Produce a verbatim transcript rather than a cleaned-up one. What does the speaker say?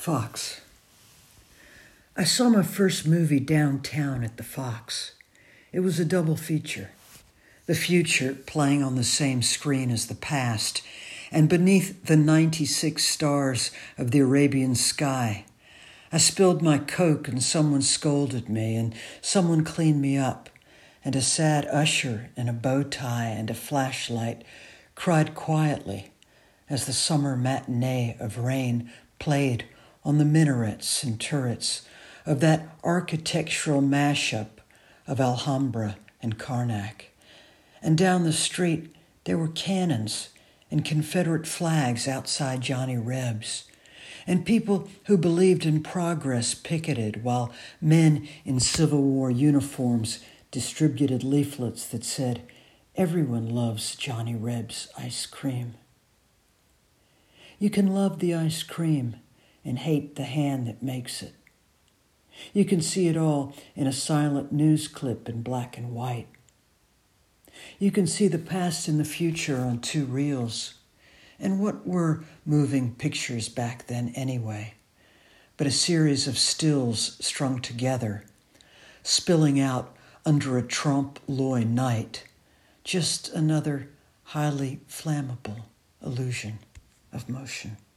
Fox. I saw my first movie downtown at the Fox. It was a double feature. The future playing on the same screen as the past, and beneath the ninety-six stars of the Arabian sky, I spilled my Coke and someone scolded me and someone cleaned me up, and a sad usher in a bow tie and a flashlight cried quietly as the summer matinee of rain played on the minarets and turrets of that architectural mashup of Alhambra and Karnak. And down the street there were cannons and Confederate flags outside Johnny Reb's, and people who believed in progress picketed while men in Civil War uniforms distributed leaflets that said, "Everyone loves Johnny Reb's ice cream." You can love the ice cream and hate the hand that makes it. You can see it all in a silent news clip in black and white. You can see the past and the future on two reels. And what were moving pictures back then anyway? But a series of stills strung together, spilling out under a trompe-l'oeil night, just another highly flammable illusion of motion.